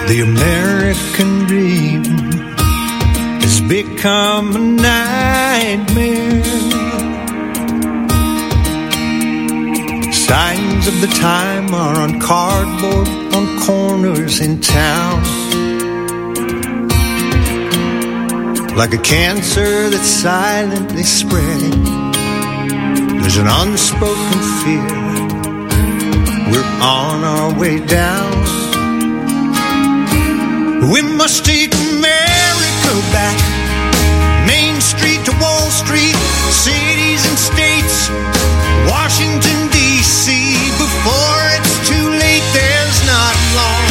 The American dream has become a nightmare. Signs of the time are on cardboard on corners in town. Like a cancer that's silently spreading, there's an unspoken fear. We're on our way down. We must take America back. Main Street to Wall Street, cities and states, Washington, D.C. Before it's too late, there's not long.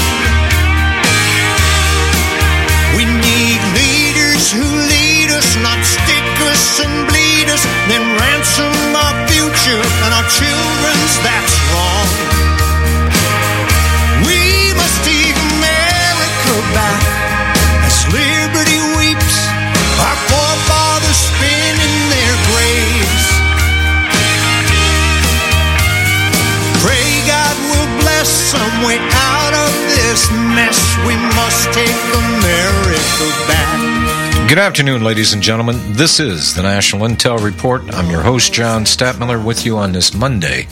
We need leaders who lead us, not stick us and bleed us, then ransom our future and our children's, that's wrong. We must take America back as liberty weeps, our forefathers spin in their graves. Pray God will bless some way out of this mess. We must take America back. Good afternoon, ladies and gentlemen. This is the National Intel Report. I'm your host, John Stadtmiller, with you on this Monday,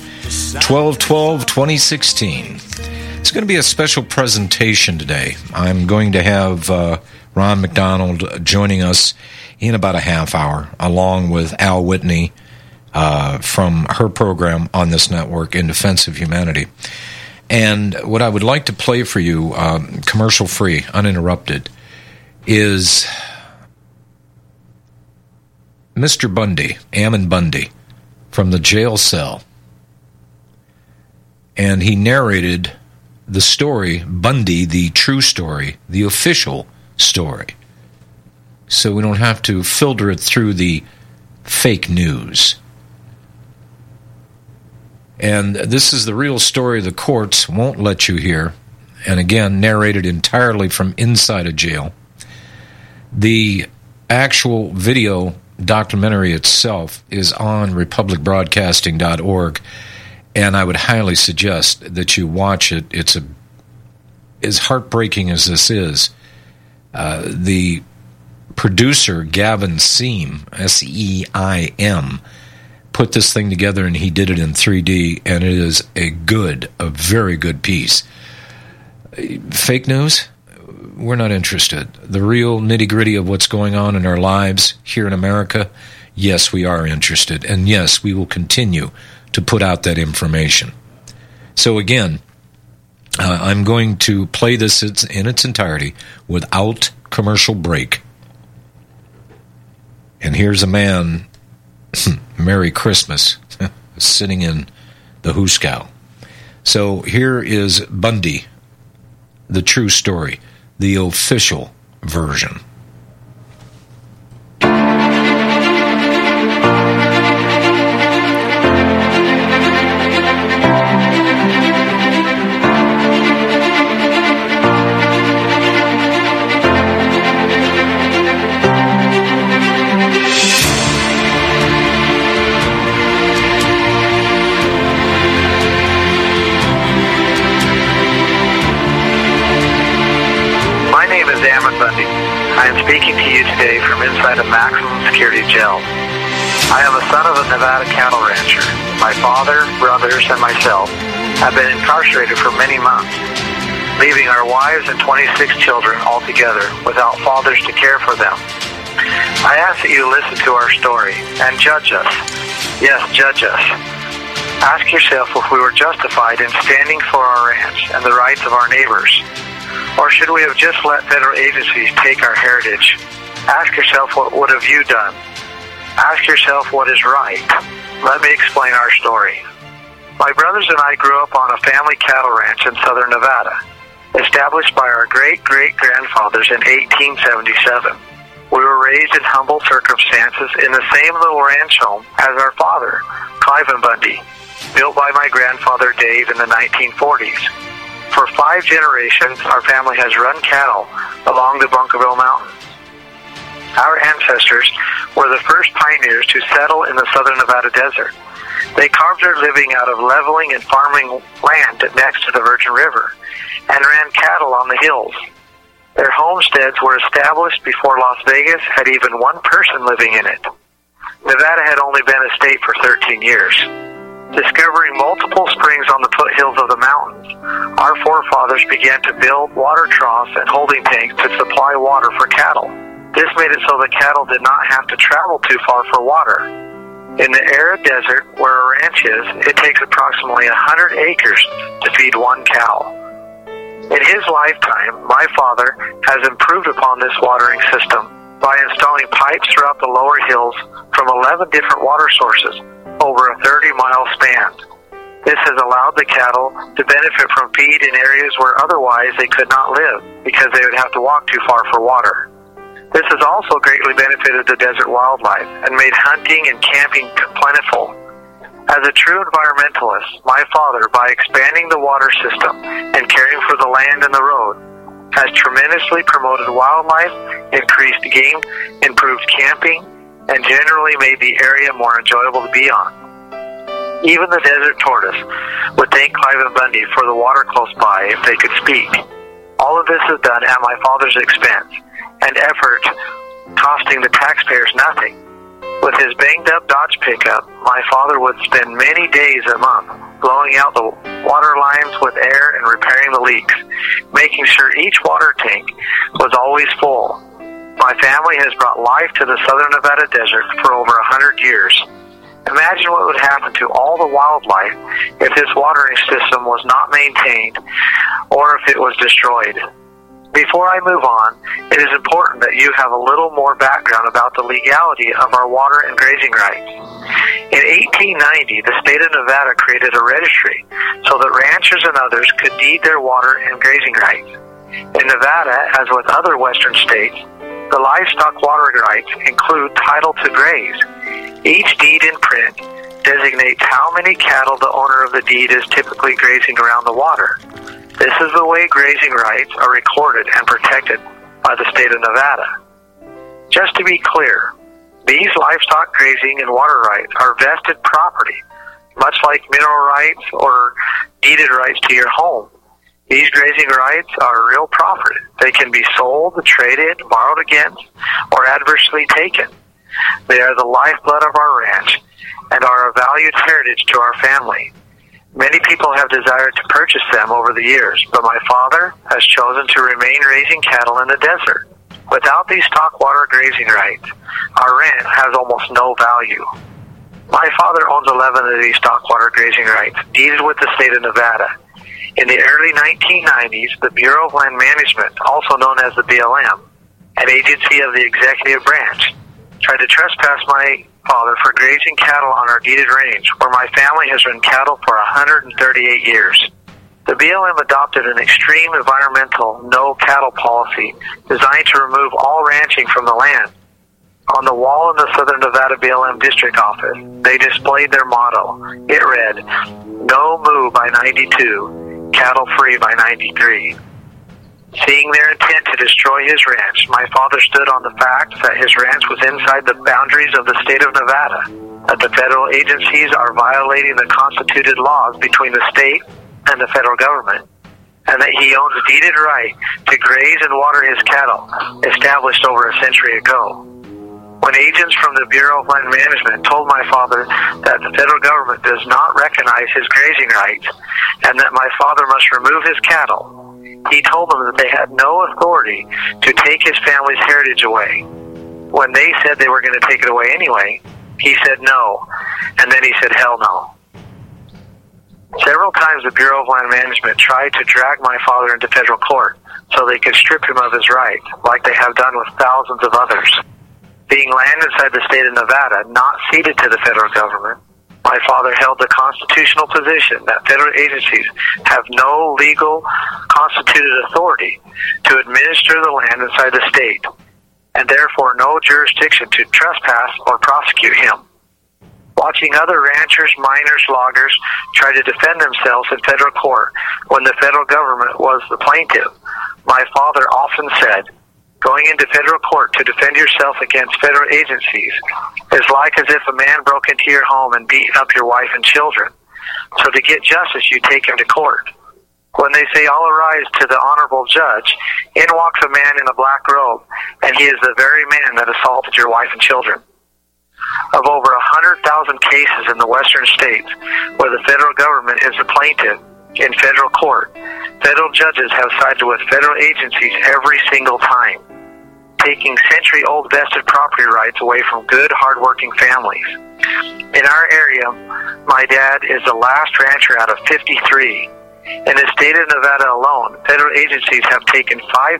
12/12/2016. It's going to be a special presentation today. I'm going to have Ron McDonald joining us in about a half hour, along with Al Whitney from her program on this network, In Defense of Humanity. And what I would like to play for you, commercial-free, uninterrupted, is Mr. Bundy, Ammon Bundy, from the jail cell. And he narrated the story, Bundy, the true story, the official story. So we don't have to filter it through the fake news. And this is the real story the courts won't let you hear. And again, narrated entirely from inside a jail. The actual video documentary itself is on republicbroadcasting.org. And I would highly suggest that you watch it. It's as heartbreaking as this is. The producer, Gavin Seam, S-E-I-M, put this thing together, and he did it in 3D, and it is a very good piece. Fake news? We're not interested. The real nitty-gritty of what's going on in our lives here in America, yes, we are interested. And yes, we will continue to put out that information. So again, I'm going to play this in its entirety without commercial break. And here's a man, Merry Christmas, sitting in the hoosegow. So here is Bundy, the true story, the official version. Speaking to you today from inside a maximum security jail. I am a son of a Nevada cattle rancher. My father, brothers, and myself have been incarcerated for many months, leaving our wives and 26 children altogether without fathers to care for them. I ask that you listen to our story and judge us. Yes, judge us. Ask yourself if we were justified in standing for our ranch and the rights of our neighbors. Or should we have just let federal agencies take our heritage? Ask yourself, what would have you done? Ask yourself what is right. Let me explain our story. My brothers and I grew up on a family cattle ranch in southern Nevada, established by our great-great-grandfathers in 1877. We were raised in humble circumstances in the same little ranch home as our father, Cliven Bundy, built by my grandfather Dave in the 1940s. For 5 generations, our family has run cattle along the Bunkerville Mountains. Our ancestors were the first pioneers to settle in the southern Nevada desert, They carved their living out of leveling and farming land next to the Virgin River and ran cattle on the hills. Their homesteads were established before Las Vegas had even one person living in it. Nevada had only been a state for 13 years. Discovering multiple springs on the foothills of the mountains, our forefathers began to build water troughs and holding tanks to supply water for cattle. This made it so the cattle did not have to travel too far for water. In the arid desert where a ranch is, it takes approximately 100 acres to feed one cow. In his lifetime, my father has improved upon this watering system by installing pipes throughout the lower hills from 11 different water sources over a 30-mile span. This has allowed the cattle to benefit from feed in areas where otherwise they could not live because they would have to walk too far for water. This has also greatly benefited the desert wildlife and made hunting and camping plentiful. As a true environmentalist, my father, by expanding the water system and caring for the land and the road, has tremendously promoted wildlife, increased game, improved camping, and generally made the area more enjoyable to be on. Even the desert tortoise would thank Cliven Bundy for the water close by if they could speak. All of this is done at my father's expense and effort, costing the taxpayers nothing. With his banged-up Dodge pickup, my father would spend many days a month blowing out the water lines with air and repairing the leaks, making sure each water tank was always full. My family has brought life to the southern Nevada desert for over 100 years. Imagine what would happen to all the wildlife if this watering system was not maintained or if it was destroyed. Before I move on, it is important that you have a little more background about the legality of our water and grazing rights. In 1890, the state of Nevada created a registry so that ranchers and others could deed their water and grazing rights. In Nevada, as with other western states, the livestock water rights include title to graze. Each deed in print designates how many cattle the owner of the deed is typically grazing around the water. This is the way grazing rights are recorded and protected by the state of Nevada. Just to be clear, these livestock grazing and water rights are vested property, much like mineral rights or deeded rights to your home. These grazing rights are real property. They can be sold, traded, borrowed against, or adversely taken. They are the lifeblood of our ranch and are a valued heritage to our family. Many people have desired to purchase them over the years, but my father has chosen to remain raising cattle in the desert. Without these stock water grazing rights, our ranch has almost no value. My father owns 11 of these stock water grazing rights, deeded with the state of Nevada. In the early 1990s, the Bureau of Land Management, also known as the BLM, an agency of the executive branch, tried to trespass my father for grazing cattle on our deeded range, where my family has run cattle for 138 years. The BLM adopted an extreme environmental no-cattle policy designed to remove all ranching from the land. On the wall in the Southern Nevada BLM district office, they displayed their motto. It read, "No moo by 92, cattle free by 93. Seeing their intent to destroy his ranch, my father stood on the fact that his ranch was inside the boundaries of the state of Nevada, that the federal agencies are violating the constituted laws between the state and the federal government, and that he owns a deeded right to graze and water his cattle, established over a century ago. When agents from the Bureau of Land Management told my father that the federal government does not recognize his grazing rights and that my father must remove his cattle, he told them that they had no authority to take his family's heritage away. When they said they were going to take it away anyway, he said no, and then he said hell no. Several times the Bureau of Land Management tried to drag my father into federal court so they could strip him of his rights, like they have done with thousands of others. Being land inside the state of Nevada, not ceded to the federal government, my father held the constitutional position that federal agencies have no legal constituted authority to administer the land inside the state, and therefore no jurisdiction to trespass or prosecute him. Watching other ranchers, miners, loggers try to defend themselves in federal court when the federal government was the plaintiff, my father often said, Going into federal court to defend yourself against federal agencies is like as if a man broke into your home and beat up your wife and children. So to get justice, you take him to court. When they say all arise to the honorable judge, in walks a man in a black robe, and he is the very man that assaulted your wife and children. Of over 100,000 cases in the western states where the federal government is the plaintiff in federal court, federal judges have sided with federal agencies every single time, taking century-old vested property rights away from good, hard-working families. In our area, my dad is the last rancher out of 53. In the state of Nevada alone, federal agencies have taken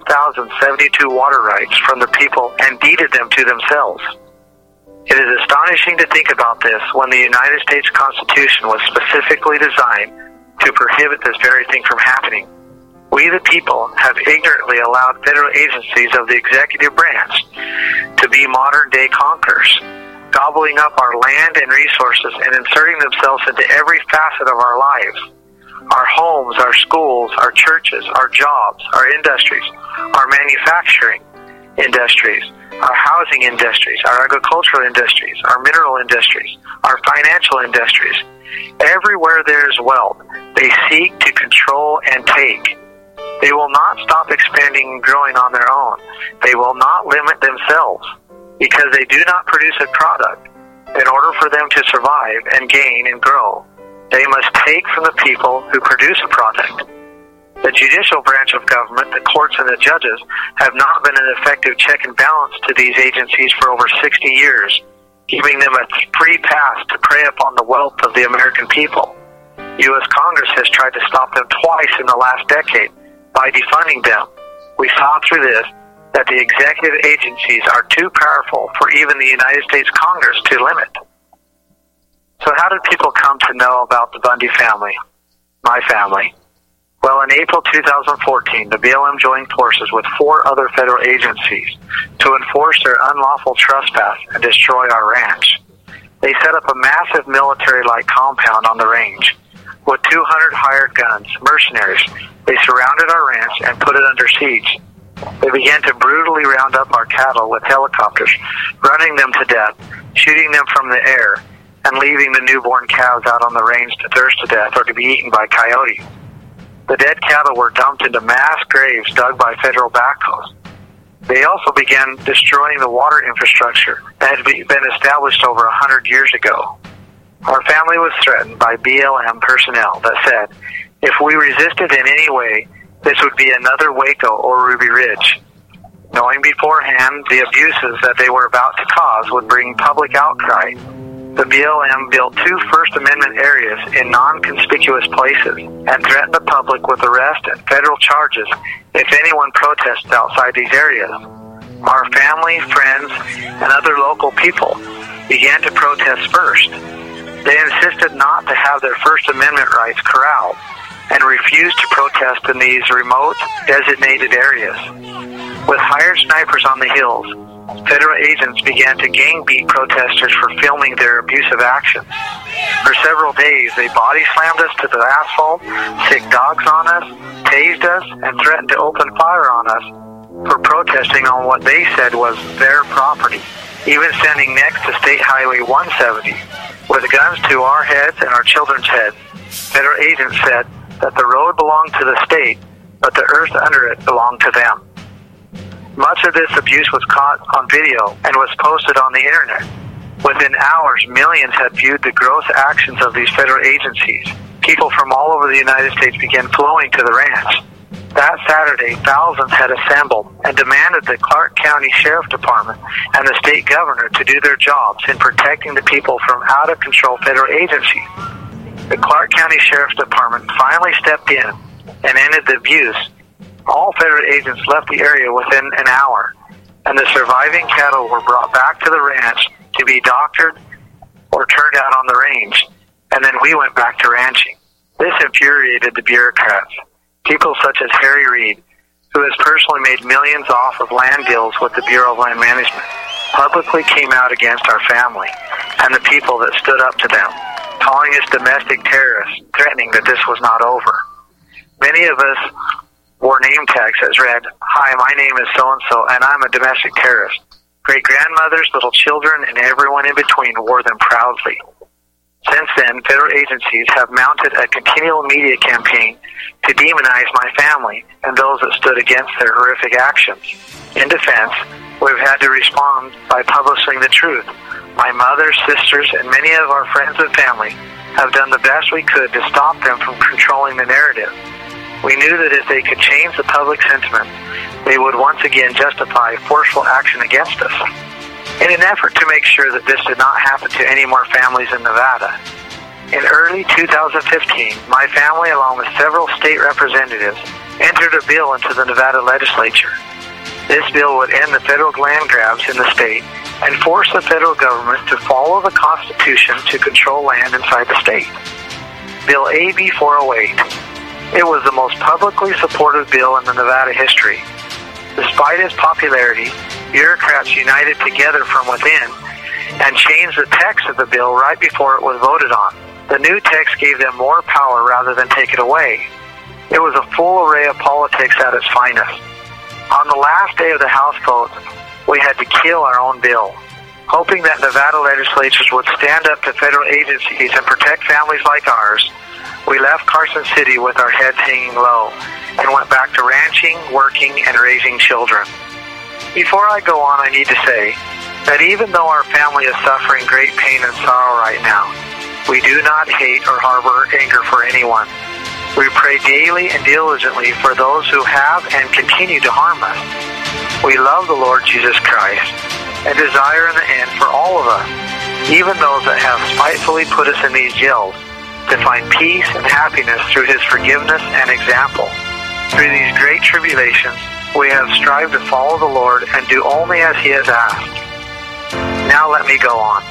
5,072 water rights from the people and deeded them to themselves. It is astonishing to think about this when the United States Constitution was specifically designed to prohibit this very thing from happening. We, the people, have ignorantly allowed federal agencies of the executive branch to be modern-day conquerors, gobbling up our land and resources and inserting themselves into every facet of our lives. Our homes, our schools, our churches, our jobs, our industries, our manufacturing industries, our housing industries, our agricultural industries, our mineral industries, our financial industries. Everywhere there is wealth, they seek to control and take. They will not stop expanding and growing on their own. They will not limit themselves because they do not produce a product. In order for them to survive and gain and grow, they must take from the people who produce a product. The judicial branch of government, the courts and the judges, have not been an effective check and balance to these agencies for over 60 years, giving them a free pass to prey upon the wealth of the American people. U.S. Congress has tried to stop them twice in the last decade by defunding them. We saw through this that the executive agencies are too powerful for even the United States Congress to limit. So how did people come to know about the Bundy family, my family? Well, in April 2014, the BLM joined forces with 4 other federal agencies to enforce their unlawful trespass and destroy our ranch. They set up a massive military-like compound on the range. With 200 hired guns, mercenaries, they surrounded our ranch and put it under siege. They began to brutally round up our cattle with helicopters, running them to death, shooting them from the air, and leaving the newborn cows out on the range to thirst to death or to be eaten by coyotes. The dead cattle were dumped into mass graves dug by federal backhoes. They also began destroying the water infrastructure that had been established over 100 years ago. Our family was threatened by BLM personnel that said, if we resisted in any way, this would be another Waco or Ruby Ridge. Knowing beforehand the abuses that they were about to cause would bring public outcry, the BLM built 2 First Amendment areas in non-conspicuous places and threatened the public with arrest and federal charges if anyone protested outside these areas. Our family, friends, and other local people began to protest first. They insisted not to have their First Amendment rights corralled and refused to protest in these remote, designated areas. With hired snipers on the hills, federal agents began to gang beat protesters for filming their abusive actions. For several days, they body slammed us to the asphalt, sicked dogs on us, tased us, and threatened to open fire on us for protesting on what they said was their property, even standing next to State Highway 170 with guns to our heads and our children's heads. Federal agents said that the road belonged to the state, but the earth under it belonged to them. Much of this abuse was caught on video and was posted on the internet. Within hours, millions had viewed the gross actions of these federal agencies. People from all over the United States began flowing to the ranch. That Saturday, thousands had assembled and demanded the Clark County Sheriff Department and the state governor to do their jobs in protecting the people from out-of-control federal agencies. The Clark County Sheriff's Department finally stepped in and ended the abuse. All federal agents left the area within an hour, and the surviving cattle were brought back to the ranch to be doctored or turned out on the range, and then we went back to ranching. This infuriated the bureaucrats. People such as Harry Reid, who has personally made millions off of land deals with the Bureau of Land Management, publicly came out against our family and the people that stood up to them, calling us domestic terrorists, threatening that this was not over. Many of us wore name tags that read, "Hi, my name is so-and-so, and I'm a domestic terrorist." Great-grandmothers, little children, and everyone in between wore them proudly. Since then, federal agencies have mounted a continual media campaign to demonize my family and those that stood against their horrific actions. In defense, we've had to respond by publishing the truth. My mother, sisters, and many of our friends and family have done the best we could to stop them from controlling the narrative. We knew that if they could change the public sentiment, they would once again justify forceful action against us. In an effort to make sure that this did not happen to any more families in Nevada, in early 2015, my family, along with several state representatives, entered a bill into the Nevada legislature. This bill would end the federal land grabs in the state and force the federal government to follow the Constitution to control land inside the state. Bill AB 408. It was the most publicly supported bill in the Nevada history. Despite its popularity, bureaucrats united together from within and changed the text of the bill right before it was voted on. The new text gave them more power rather than take it away. It was a full array of politics at its finest. On the last day of the House vote, we had to kill our own bill, hoping that Nevada legislatures would stand up to federal agencies and protect families like ours. We left Carson City with our heads hanging low and went back to ranching, working, and raising children. Before I go on, I need to say that even though our family is suffering great pain and sorrow right now, we do not hate or harbor anger for anyone. We pray daily and diligently for those who have and continue to harm us. We love the Lord Jesus Christ and desire in the end for all of us, even those that have spitefully put us in these jails, to find peace and happiness through His forgiveness and example. Through these great tribulations, we have strived to follow the Lord and do only as He has asked. Now let me go on.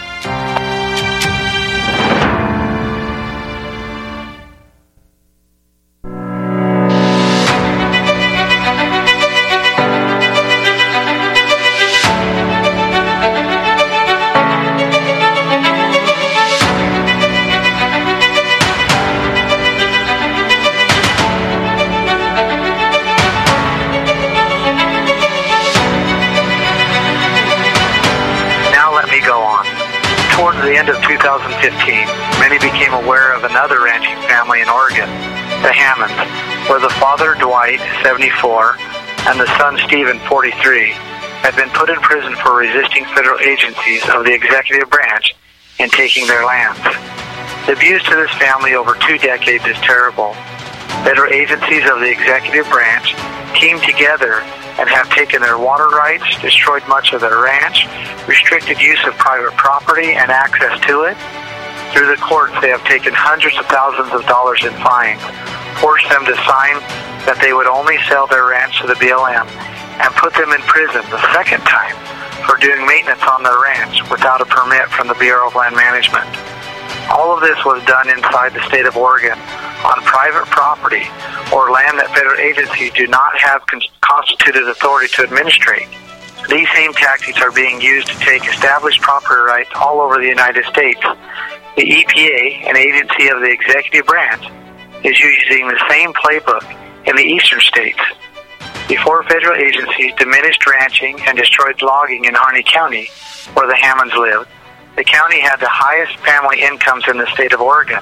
Towards the end of 2015, many became aware of another ranching family in Oregon, the Hammonds, where the father, Dwight, 74, and the son, Stephen, 43, had been put in prison for resisting federal agencies of the executive branch in taking their lands. The abuse to this family over 2 decades is terrible. Federal agencies of the executive branch came together and have taken their water rights, destroyed much of their ranch, restricted use of private property and access to it. Through the courts, they have taken hundreds of thousands of dollars in fines, forced them to sign that they would only sell their ranch to the BLM, and put them in prison the second time for doing maintenance on their ranch without a permit from the Bureau of Land Management. All of this was done inside the state of Oregon on private property or land that federal agencies do not have constituted authority to administrate. These same tactics are being used to take established property rights all over the United States. The EPA, an agency of the executive branch, is using the same playbook in the eastern states. Before federal agencies diminished ranching and destroyed logging in Harney County, where the Hammonds lived, the county had the highest family incomes in the state of Oregon.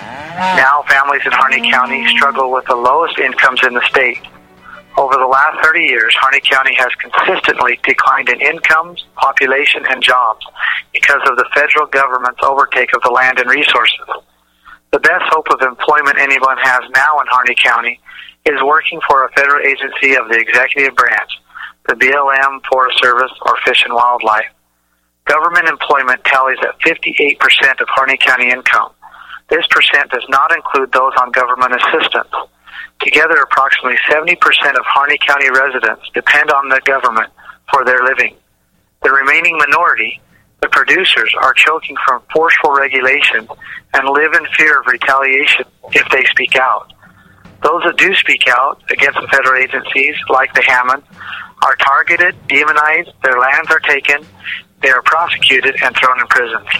Now families in Harney County struggle with the lowest incomes in the state. Over the last 30 years, Harney County has consistently declined in incomes, population, and jobs because of the federal government's overtake of the land and resources. The best hope of employment anyone has now in Harney County is working for a federal agency of the executive branch, the BLM, Forest Service, or Fish and Wildlife. Government employment tallies at 58% of Harney County income. This percent does not include those on government assistance. Together, approximately 70% of Harney County residents depend on the government for their living. The remaining minority, the producers, are choking from forceful regulations and live in fear of retaliation if they speak out. Those that do speak out against the federal agencies, like the Hammond, are targeted, demonized, their lands are taken, they are prosecuted and thrown in prison.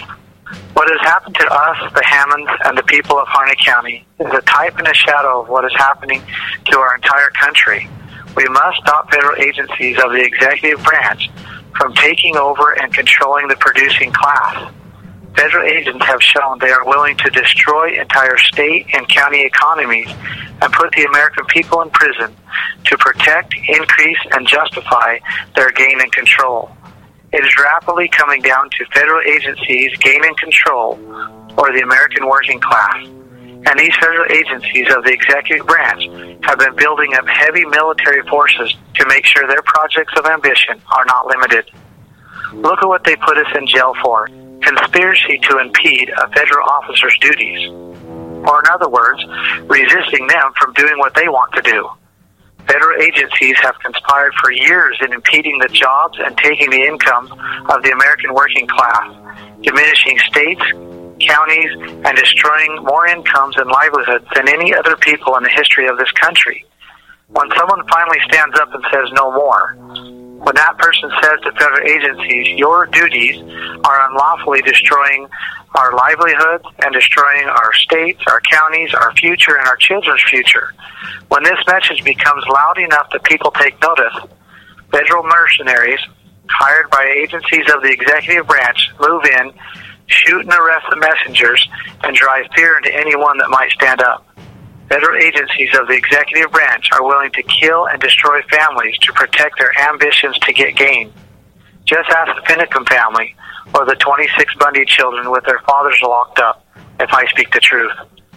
What has happened to us, the Hammonds, and the people of Harney County is a type and a shadow of what is happening to our entire country. We must stop federal agencies of the executive branch from taking over and controlling the producing class. Federal agents have shown they are willing to destroy entire state and county economies and put the American people in prison to protect, increase, and justify their gain and control. It is rapidly coming down to federal agencies gain and control, or the American working class. And these federal agencies of the executive branch have been building up heavy military forces to make sure their projects of ambition are not limited. Look at what they put us in jail for: conspiracy to impede a federal officer's duties. Or in other words, resisting them from doing what they want to do. Federal agencies have conspired for years in impeding the jobs and taking the incomes of the American working class, diminishing states, counties, and destroying more incomes and livelihoods than any other people in the history of this country. When someone finally stands up and says no more, when that person says to federal agencies, your duties are unlawfully destroying our livelihoods and destroying our states, our counties, our future, and our children's future, when this message becomes loud enough that people take notice, federal mercenaries hired by agencies of the executive branch move in, shoot and arrest the messengers, and drive fear into anyone that might stand up. Federal agencies of the executive branch are willing to kill and destroy families to protect their ambitions to get gain. Just ask the Finicum family or the 26 Bundy children with their fathers locked up, if I speak the truth.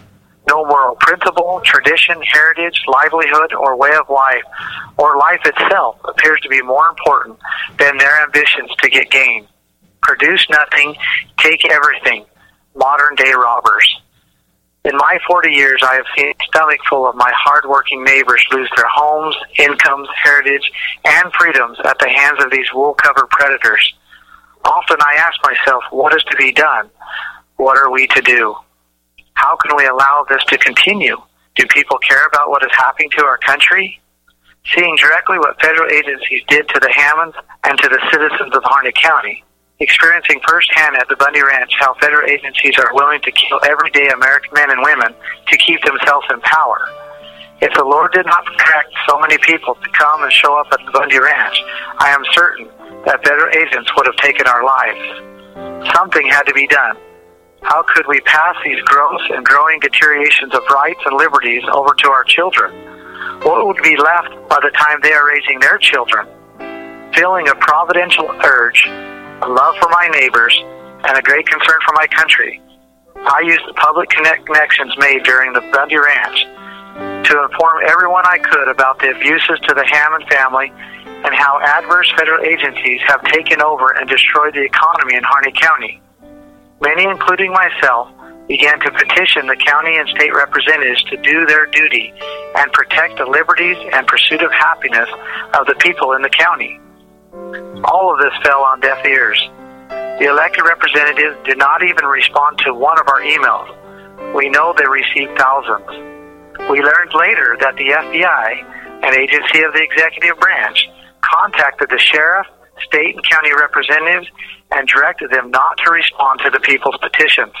No moral principle, tradition, heritage, livelihood, or way of life, or life itself appears to be more important than their ambitions to get gain. Produce nothing, take everything. Modern-day robbers. In my 40 years, I have seen a stomach full of my hard-working neighbors lose their homes, incomes, heritage, and freedoms at the hands of these wool-covered predators. Often I ask myself, what is to be done? What are we to do? How can we allow this to continue? Do people care about what is happening to our country? Seeing directly what federal agencies did to the Hammonds and to the citizens of Harney County, experiencing firsthand at the Bundy Ranch how federal agencies are willing to kill everyday American men and women to keep themselves in power. If the Lord did not protect so many people to come and show up at the Bundy Ranch, I am certain that federal agents would have taken our lives. Something had to be done. How could we pass these gross and growing deteriorations of rights and liberties over to our children? What would be left by the time they are raising their children? Feeling a providential urge, a love for my neighbors, and a great concern for my country, I used the public connections made during the Bundy Ranch to inform everyone I could about the abuses to the Hammond family and how adverse federal agencies have taken over and destroyed the economy in Harney County. Many, including myself, began to petition the county and state representatives to do their duty and protect the liberties and pursuit of happiness of the people in the county. All of this fell on deaf ears. The elected representatives did not even respond to one of our emails. We know they received thousands. We learned later that the FBI, an agency of the executive branch, contacted the sheriff, state and county representatives, and directed them not to respond to the people's petitions.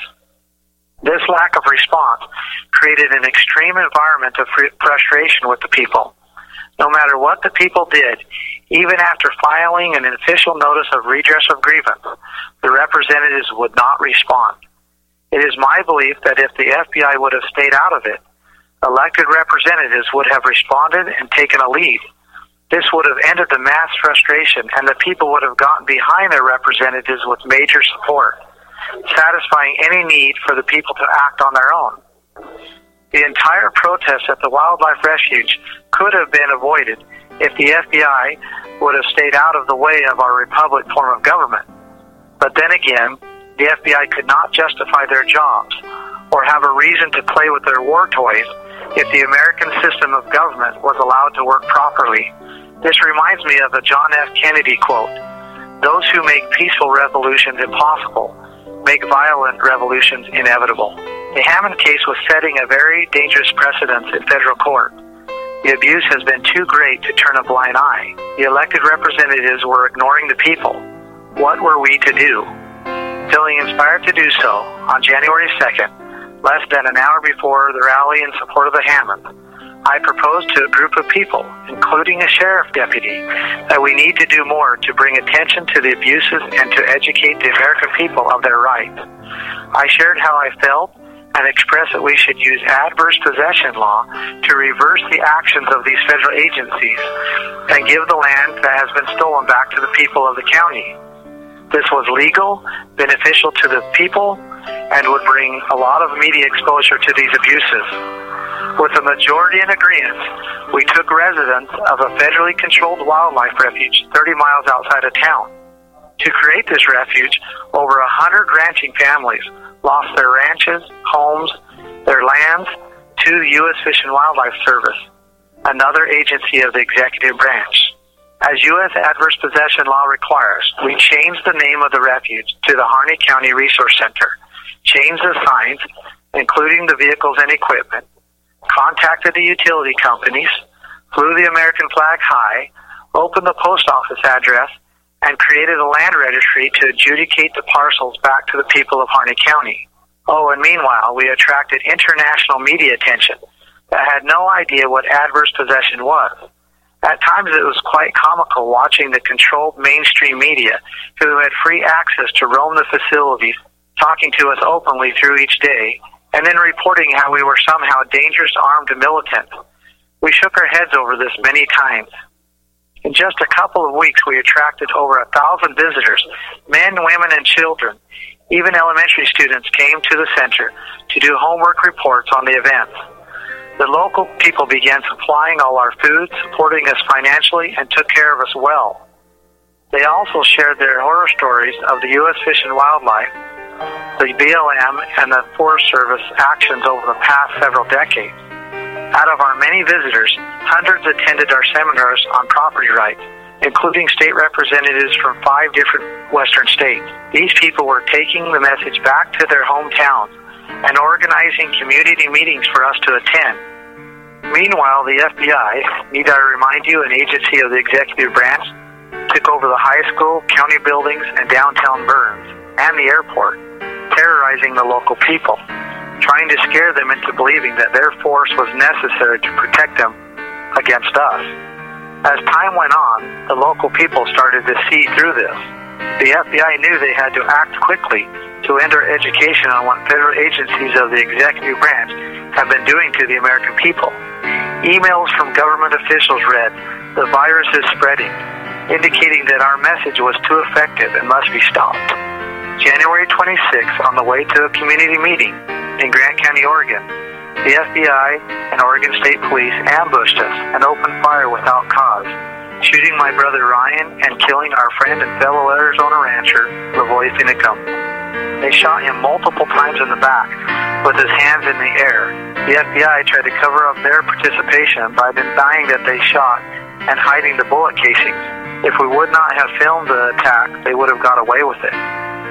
This lack of response created an extreme environment of frustration with the people. No matter what the people did, even after filing an official notice of redress of grievance, the representatives would not respond. It is my belief that if the FBI would have stayed out of it, elected representatives would have responded and taken a lead. This would have ended the mass frustration, and the people would have gotten behind their representatives with major support, satisfying any need for the people to act on their own. The entire protest at the Wildlife Refuge could have been avoided if the FBI would have stayed out of the way of our republic form of government. But then again, the FBI could not justify their jobs or have a reason to play with their war toys if the American system of government was allowed to work properly. This reminds me of a John F. Kennedy quote: "Those who make peaceful revolutions impossible make violent revolutions inevitable." The Hammond case was setting a very dangerous precedent in federal court. The abuse has been too great to turn a blind eye. The elected representatives were ignoring the people. What were we to do? Feeling inspired to do so, on January 2nd, less than an hour before the rally in support of the Hammonds, I proposed to a group of people, including a sheriff deputy, that we need to do more to bring attention to the abuses and to educate the American people of their rights. I shared how I felt and expressed that we should use adverse possession law to reverse the actions of these federal agencies and give the land that has been stolen back to the people of the county. This was legal, beneficial to the people, and would bring a lot of media exposure to these abuses. With a majority in agreement, we took residents of a federally controlled wildlife refuge 30 miles outside of town. To create this refuge, over 100 ranching families lost their ranches, homes, their lands to the U.S. Fish and Wildlife Service, another agency of the executive branch. As U.S. adverse possession law requires, we changed the name of the refuge to the Harney County Resource Center, changed the signs, including the vehicles and equipment, contacted the utility companies, flew the American flag high, opened the post office address, and created a land registry to adjudicate the parcels back to the people of Harney County. Oh, and meanwhile, we attracted international media attention that had no idea what adverse possession was. At times it was quite comical watching the controlled mainstream media who had free access to roam the facilities, talking to us openly through each day, and then reporting how we were somehow dangerous armed militants. We shook our heads over this many times. In just a couple of weeks, we attracted over 1,000 visitors, men, women, and children. Even elementary students came to the center to do homework reports on the events. The local people began supplying all our food, supporting us financially, and took care of us well. They also shared their horror stories of the U.S. Fish and Wildlife, the BLM, and the Forest Service actions over the past several decades. Out of our many visitors, hundreds attended our seminars on property rights, including state representatives from 5 different western states. These people were taking the message back to their hometowns and organizing community meetings for us to attend. Meanwhile, the FBI, need I remind you, an agency of the executive branch, took over the high school, county buildings, and downtown Burns, and the airport, terrorizing the local people, trying to scare them into believing that their force was necessary to protect them against us. As time went on, the local people started to see through this. The FBI knew they had to act quickly to end our education on what federal agencies of the executive branch have been doing to the American people. Emails from government officials read, "The virus is spreading," indicating that our message was too effective and must be stopped. January 26th, on the way to a community meeting in Grant County, Oregon, the FBI and Oregon State Police ambushed us and opened fire without cause, shooting my brother Ryan and killing our friend and fellow Arizona rancher, Lavoy Finicum. They shot him multiple times in the back with his hands in the air. The FBI tried to cover up their participation by denying that they shot and hiding the bullet casings. If we would not have filmed the attack, they would have got away with it.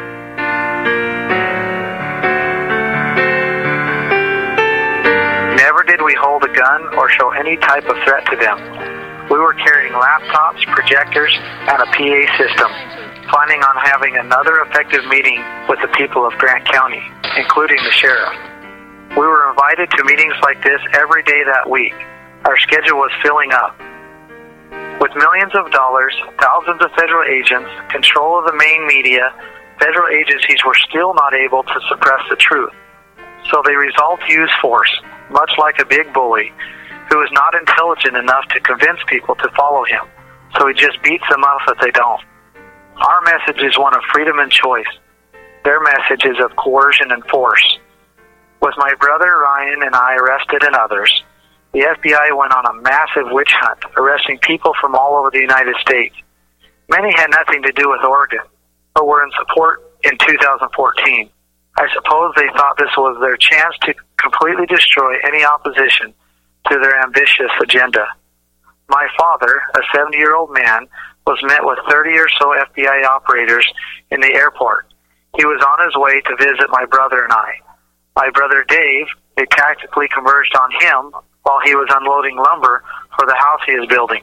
Never did we hold a gun or show any type of threat to them. We were carrying laptops, projectors, and a PA system, planning on having another effective meeting with the people of Grant County, including the sheriff. We were invited to meetings like this every day that week. Our schedule was filling up. With millions of dollars, thousands of federal agents, control of the main media, federal agencies were still not able to suppress the truth. So they resolved to use force, much like a big bully, who is not intelligent enough to convince people to follow him. So he just beats them up if they don't. Our message is one of freedom and choice. Their message is of coercion and force. With my brother Ryan and I arrested and others, the FBI went on a massive witch hunt, arresting people from all over the United States. Many had nothing to do with Oregon, but were in support in 2014. I suppose they thought this was their chance to completely destroy any opposition to their ambitious agenda. My father, a 70-year-old man, was met with 30 or so FBI operators in the airport. He was on his way to visit my brother and I. My brother Dave, they tactically converged on him while he was unloading lumber for the house he is building.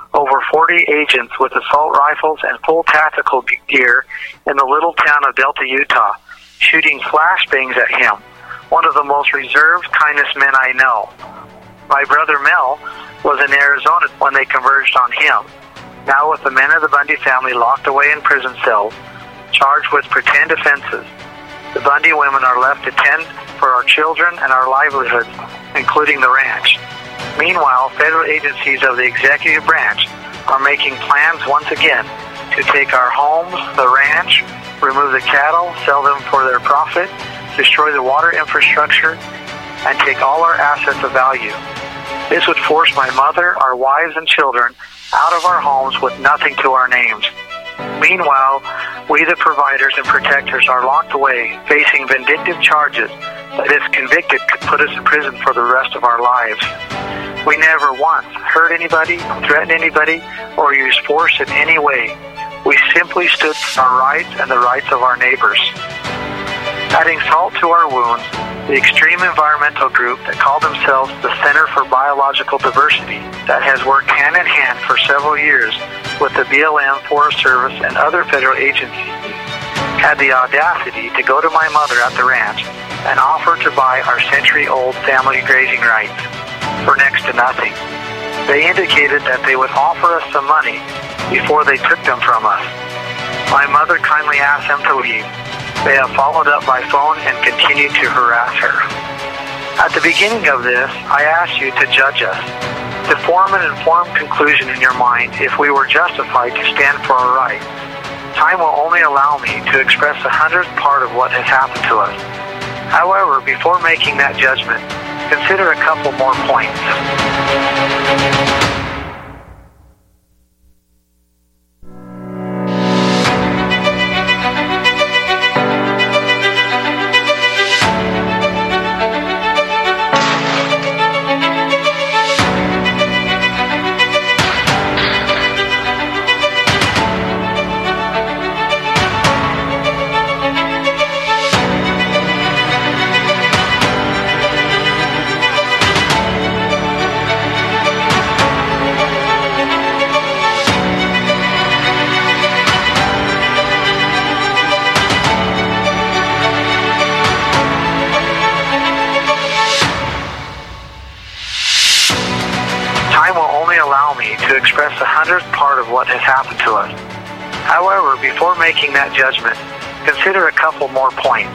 over 40 agents with assault rifles and full tactical gear in the little town of Delta, Utah, shooting flashbangs at him, one of the most reserved, kindest men I know. My brother Mel was in Arizona when they converged on him. Now with the men of the Bundy family locked away in prison cells, charged with pretend offenses, the Bundy women are left to tend for our children and our livelihoods, including the ranch. Meanwhile, federal agencies of the executive branch are making plans once again to take our homes, the ranch, remove the cattle, sell them for their profit, destroy the water infrastructure, and take all our assets of value. This would force my mother, our wives, and children out of our homes with nothing to our names. Meanwhile, we the providers and protectors are locked away, facing vindictive charges that if convicted could put us in prison for the rest of our lives. We never once hurt anybody, threatened anybody, or used force in any way. We simply stood for our rights and the rights of our neighbors. Adding salt to our wounds, the extreme environmental group that called themselves the Center for Biological Diversity, that has worked hand in hand for several years with the BLM, Forest Service, and other federal agencies, had the audacity to go to my mother at the ranch and offer to buy our century-old family grazing rights for next to nothing. They indicated that they would offer us some money before they took them from us. My mother kindly asked them to leave. They have followed up by phone and continued to harass her. At the beginning of this, I asked you to judge us, to form an informed conclusion in your mind if we were justified to stand for our rights. Time will only allow me to express 100th part of what has happened to us. However, before making that judgment, consider a couple more points. Express 100th part of what has happened to us. However, before making that judgment, consider a couple more points.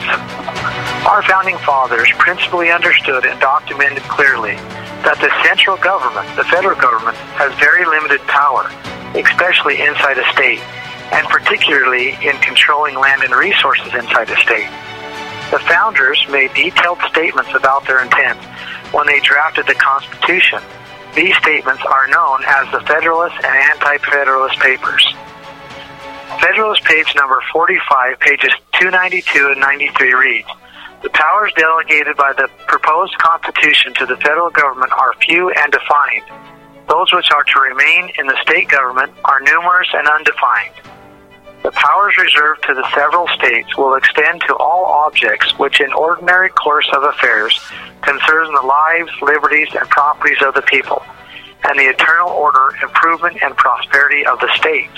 Our founding fathers principally understood and documented clearly that the central government, the federal government, has very limited power, especially inside a state, and particularly in controlling land and resources inside a state. The founders made detailed statements about their intent when they drafted the Constitution. These statements are known as the Federalist and Anti-Federalist Papers. Federalist page number 45, pages 292 and 93 reads, "The powers delegated by the proposed Constitution to the federal government are few and defined. Those which are to remain in the state government are numerous and undefined. The powers reserved to the several states will extend to all objects which in ordinary course of affairs concern the lives, liberties, and properties of the people, and the eternal order, improvement, and prosperity of the states."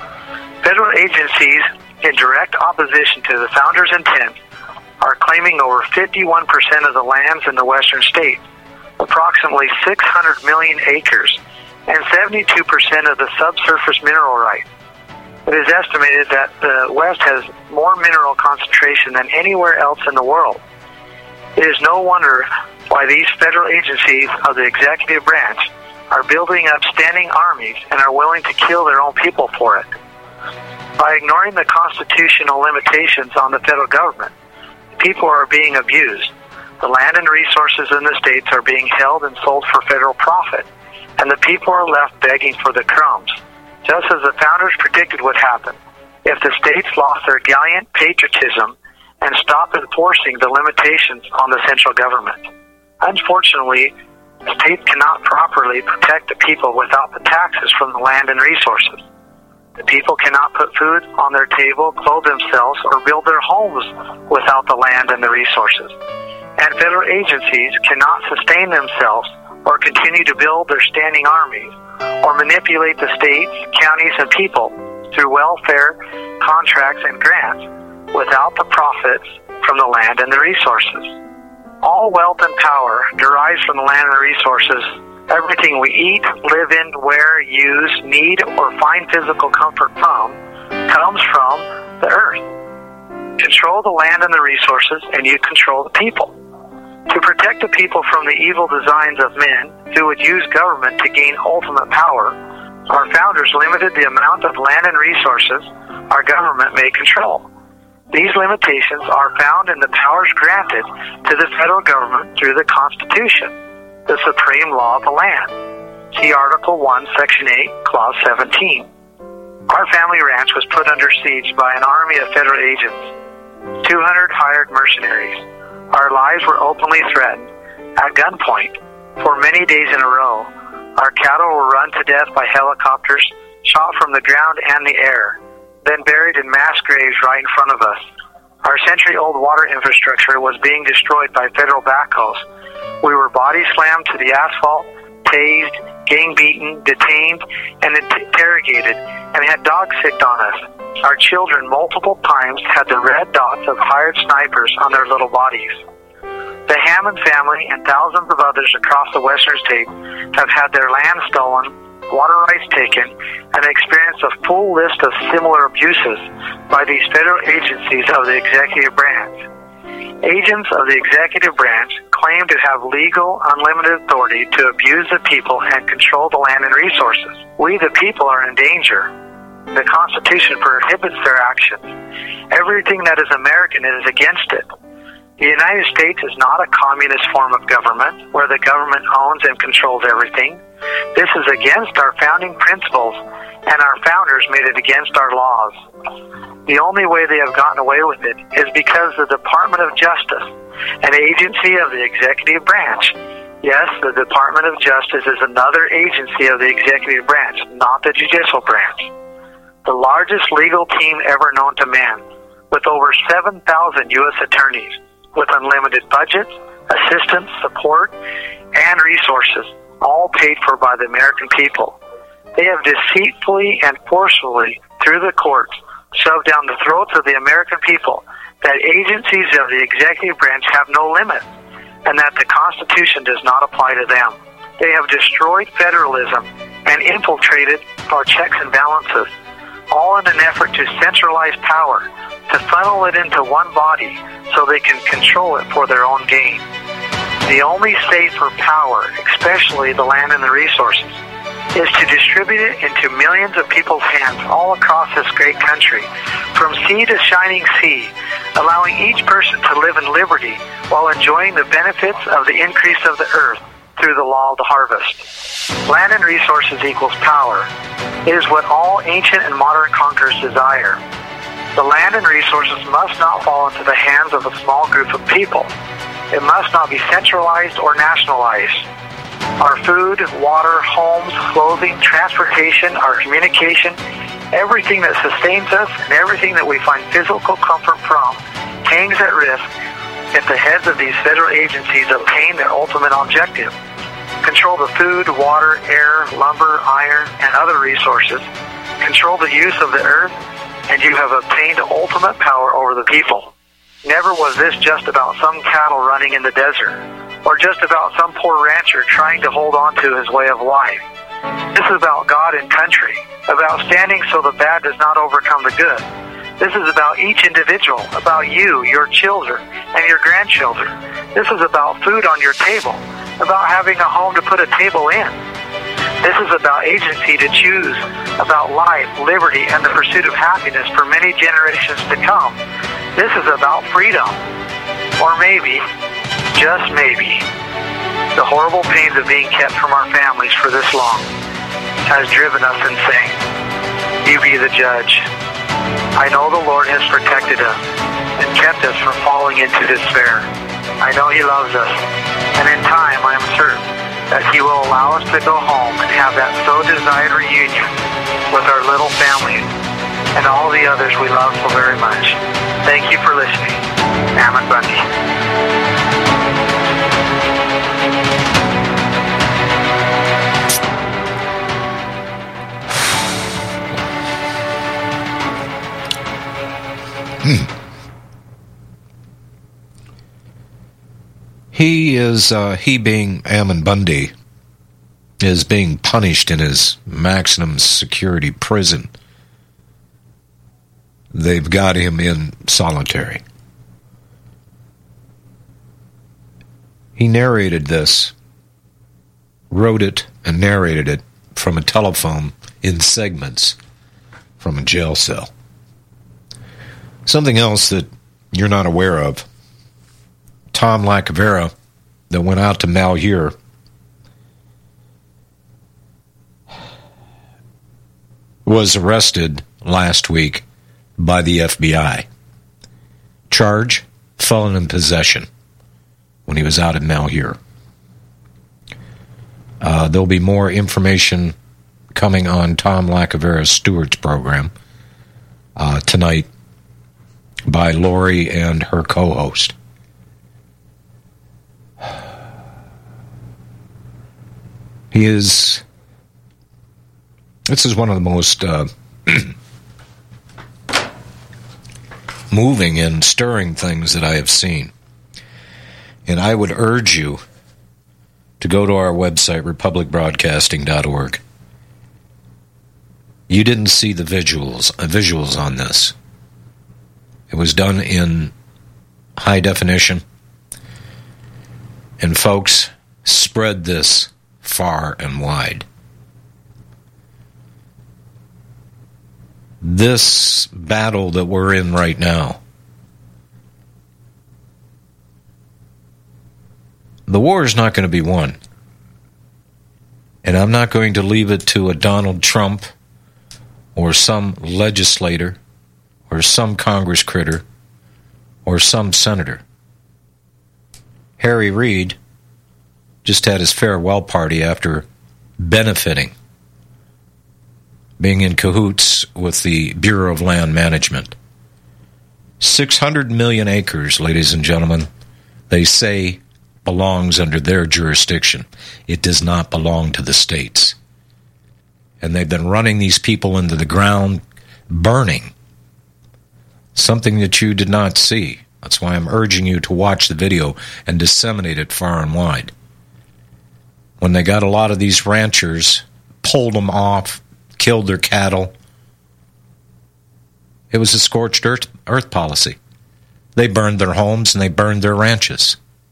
Federal agencies in direct opposition to the founders' intent are claiming over 51% of the lands in the western states, approximately 600 million acres, and 72% of the subsurface mineral rights. It is estimated that the West has more mineral concentration than anywhere else in the world. It is no wonder why these federal agencies of the executive branch are building up standing armies and are willing to kill their own people for it. By ignoring the constitutional limitations on the federal government, people are being abused. The land and resources in the states are being held and sold for federal profit, and the people are left begging for the crumbs, just as the founders predicted would happen if the states lost their gallant patriotism and stopped enforcing the limitations on the central government. Unfortunately, the states cannot properly protect the people without the taxes from the land and resources. The people cannot put food on their table, clothe themselves, or build their homes without the land and the resources. And federal agencies cannot sustain themselves or continue to build their standing armies or manipulate the states, counties, and people through welfare, contracts, and grants without the profits from the land and the resources. All wealth and power derives from the land and the resources. Everything we eat, live in, wear, use, need, or find physical comfort from comes from the earth. Control the land and the resources, and you control the people. To protect the people from the evil designs of men who would use government to gain ultimate power, our founders limited the amount of land and resources our government may control. These limitations are found in the powers granted to the federal government through the Constitution, the supreme law of the land. See Article 1, Section 8, Clause 17. Our family ranch was put under siege by an army of federal agents, 200 hired mercenaries. Our lives were openly threatened, at gunpoint, for many days in a row. Our cattle were run to death by helicopters, shot from the ground and the air, then buried in mass graves right in front of us. Our century-old water infrastructure was being destroyed by federal backhoes. We were body slammed to the asphalt, tased, gang beaten, detained, and interrogated, and had dogs sicked on us. Our children multiple times had the red dots of hired snipers on their little bodies. The Hammond family and thousands of others across the western states have had their land stolen, water rights taken, and experienced a full list of similar abuses by these federal agencies of the executive branch. Agents of the executive branch claim to have legal, unlimited authority to abuse the people and control the land and resources. We, the people, are in danger. The Constitution prohibits their actions. Everything that is American is against it. The United States is not a communist form of government where the government owns and controls everything. This is against our founding principles, and our founders made it against our laws. The only way they have gotten away with it is because the Department of Justice, an agency of the executive branch. Yes, the Department of Justice is another agency of the executive branch, not the judicial branch. The largest legal team ever known to man, with over 7,000 U.S. attorneys, with unlimited budgets, assistance, support, and resources, all paid for by the American people. They have deceitfully and forcefully, through the courts, shoved down the throats of the American people that agencies of the executive branch have no limits, and that the Constitution does not apply to them. They have destroyed federalism and infiltrated our checks and balances, all in an effort to centralize power, to funnel it into one body so they can control it for their own gain. The only safe for power, especially the land and the resources, is to distribute it into millions of people's hands all across this great country, from sea to shining sea, allowing each person to live in liberty while enjoying the benefits of the increase of the earth through the law of the harvest. Land and resources equals power. It is what all ancient and modern conquerors desire. The land and resources must not fall into the hands of a small group of people. It must not be centralized or nationalized. Our food, water, homes, clothing, transportation, our communication, everything that sustains us and everything that we find physical comfort from hangs at risk if the heads of these federal agencies obtain their ultimate objective. Control the food, water, air, lumber, iron, and other resources. Control the use of the earth, and you have obtained ultimate power over the people. Never was this just about some cattle running in the desert, or just about some poor rancher trying to hold on to his way of life. This is about God and country, about standing so the bad does not overcome the good. This is about each individual, about you, your children, and your grandchildren. This is about food on your table, about having a home to put a table in. This is about agency to choose, about life, liberty, and the pursuit of happiness for many generations to come. This is about freedom. Or maybe, just maybe, the horrible pains of being kept from our families for this long has driven us insane. You be the judge. I know the Lord has protected us and kept us from falling into despair. I know He loves us, and in time I am certain that He will allow us to go home and have that so desired reunion with our little families and all the others we love so very much. Thank you for listening. Ammon Bundy. He being Ammon Bundy, is being punished in his maximum security prison. They've got him in solitary. He narrated this, wrote it, and narrated it from a telephone in segments from a jail cell. Something else that you're not aware of, Tom Lacavera, that went out to Malheur, was arrested last week by the FBI. Charge, felon in possession, when he was out at Malheur. There'll be more information coming on Tom Lacavera's Stewart's program tonight by Lori and her co-host. This is one of the most moving and stirring things that I have seen. And I would urge you to go to our website, republicbroadcasting.org. You didn't see the visuals on this. It was done in high definition. And folks, spread this far and wide. This battle that we're in right now, the war is not going to be won. And I'm not going to leave it to a Donald Trump or some legislator or some Congress critter or some senator. Harry Reid just had his farewell party after benefiting, being in cahoots with the Bureau of Land Management. 600 million acres, ladies and gentlemen, they say belongs under their jurisdiction. It does not belong to the states. And they've been running these people into the ground, burning. Something that you did not see. That's why I'm urging you to watch the video and disseminate it far and wide. When they got a lot of these ranchers, pulled them off, killed their cattle, it was a scorched earth policy. They burned their homes and they burned their ranches.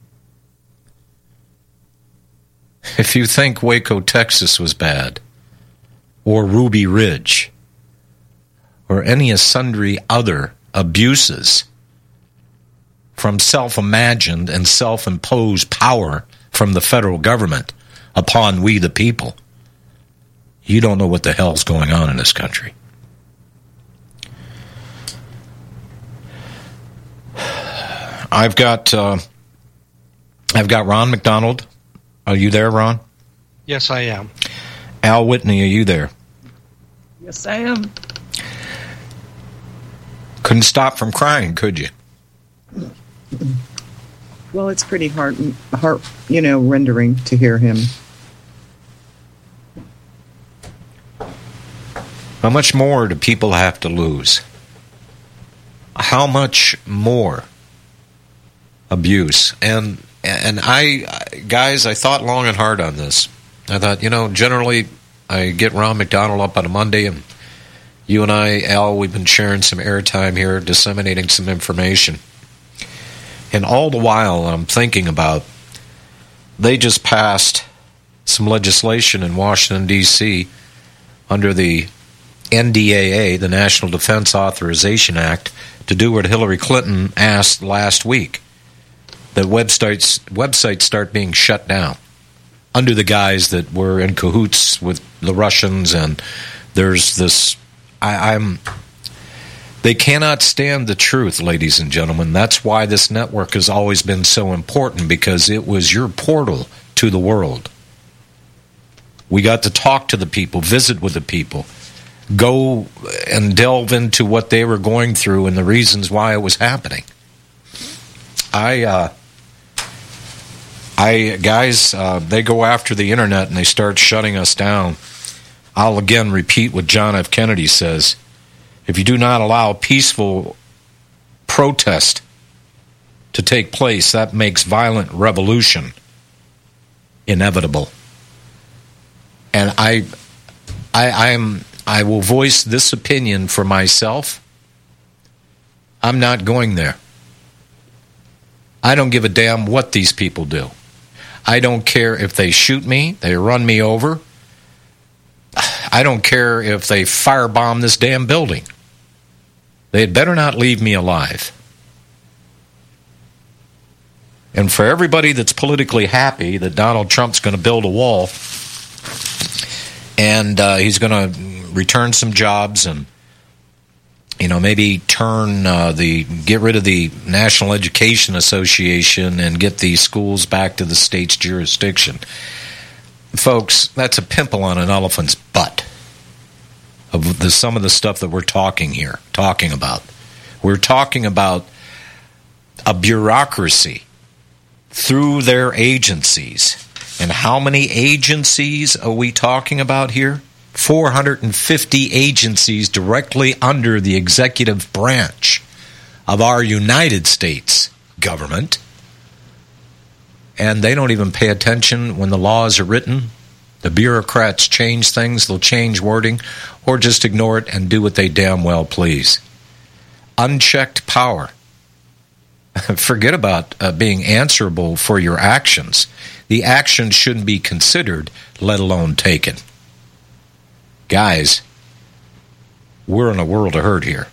If you think Waco, Texas was bad, or Ruby Ridge, or any sundry other abuses from self-imagined and self-imposed power from the federal government upon we the people, you don't know what the hell's going on in this country. I've got Ron McDonald. Are you there, Ron? Yes, I am. Al Whitney, are you there? Yes, I am. Couldn't stop from crying, could you? Well, it's pretty heart rendering to hear him. How much more do people have to lose? How much more abuse? And I thought long and hard on this. I thought, generally I get Ron McDonald up on a Monday, and you and I, Al, we've been sharing some airtime here, disseminating some information. And all the while I'm thinking about, they just passed some legislation in Washington, D.C. under the NDAA, the National Defense Authorization Act, to do what Hillary Clinton asked last week, that websites start being shut down under the guise that we're in cahoots with the Russians, and there's this... They cannot stand the truth, ladies and gentlemen. That's why this network has always been so important, because it was your portal to the world. We got to talk to the people, visit with the people, go and delve into what they were going through and the reasons why it was happening. Guys, they go after the internet and they start shutting us down. I'll again repeat what John F. Kennedy says. If you do not allow peaceful protest to take place, that makes violent revolution inevitable. And I will voice this opinion for myself. I'm not going there. I don't give a damn what these people do. I don't care if they shoot me, they run me over. I don't care if they firebomb this damn building. They'd better not leave me alive. And for everybody that's politically happy that Donald Trump's going to build a wall and he's going to return some jobs and, maybe get rid of the National Education Association and get these schools back to the state's jurisdiction. Folks, that's a pimple on an elephant's butt of some of the stuff that we're talking about. We're talking about a bureaucracy through their agencies. And how many agencies are we talking about here? 450 agencies directly under the executive branch of our United States government. And they don't even pay attention when the laws are written. The bureaucrats change things, they'll change wording, or just ignore it and do what they damn well please. Unchecked power. Forget about being answerable for your actions. The action shouldn't be considered, let alone taken. Guys, we're in a world of hurt here.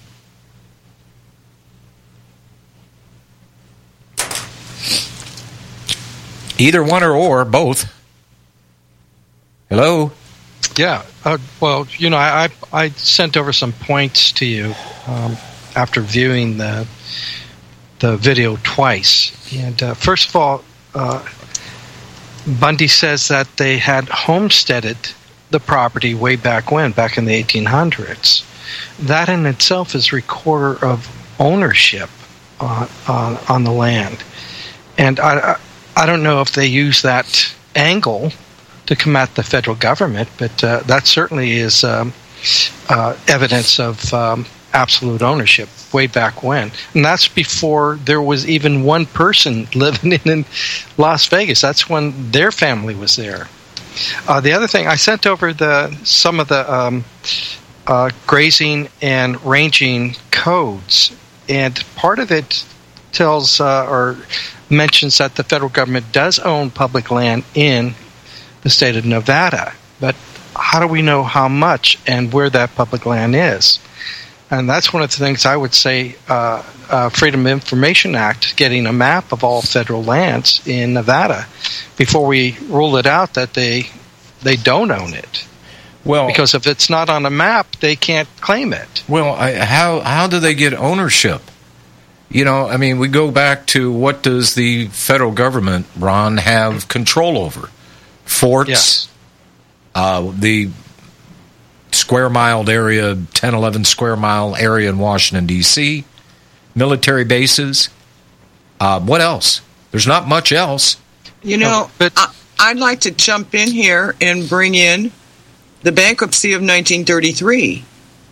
Either one or both. Hello? Yeah. Well, I sent over some points to you after viewing the video twice. And first of all, Bundy says that they had homesteaded the property way back in the 1800s. That in itself is recorder of ownership on the land. And I don't know if they use that angle to come at the federal government, but that certainly is evidence of absolute ownership way back when. And that's before there was even one person living in Las Vegas. That's when their family was there. The other thing, I sent over some of the grazing and ranging codes, and part of it tells or mentions that the federal government does own public land in the state of Nevada. But how do we know how much and where that public land is? And that's one of the things I would say Freedom of Information Act, getting a map of all federal lands in Nevada before we rule it out that they don't own it. Well, because if it's not on a map, they can't claim it. Well, how do they get ownership? We go back to what does the federal government, Ron, have control over? Forts, yes. The square mile area, 10, 11 square mile area in Washington, D.C., military bases. What else? There's not much else. I'd like to jump in here and bring in the bankruptcy of 1933.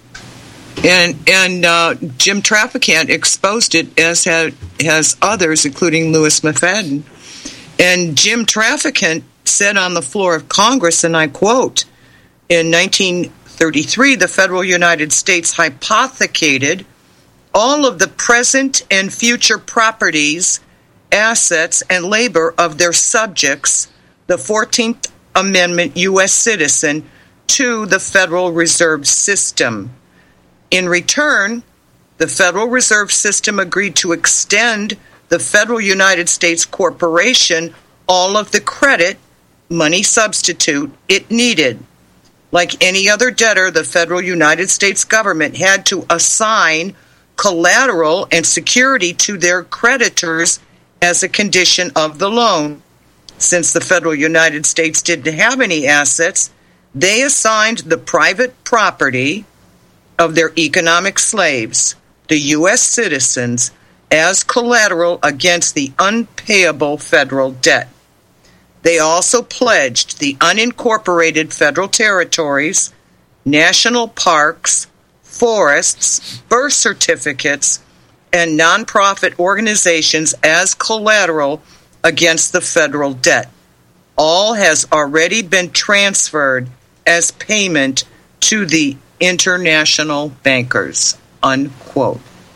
And Jim Traficant exposed it, as has others, including Louis McFadden. And Jim Traficant said on the floor of Congress, and I quote, in 1933, the federal United States hypothecated all of the present and future properties, assets, and labor of their subjects, the 14th Amendment U.S. citizen, to the Federal Reserve System. In return, the Federal Reserve System agreed to extend the Federal United States Corporation all of the credit, money substitute, it needed. Like any other debtor, the Federal United States government had to assign collateral and security to their creditors as a condition of the loan. Since the Federal United States didn't have any assets, they assigned the private property of their economic slaves, the U.S. citizens, as collateral against the unpayable federal debt. They also pledged the unincorporated federal territories, national parks, forests, birth certificates, and nonprofit organizations as collateral against the federal debt. All has already been transferred as payment to the international bankers, unquote.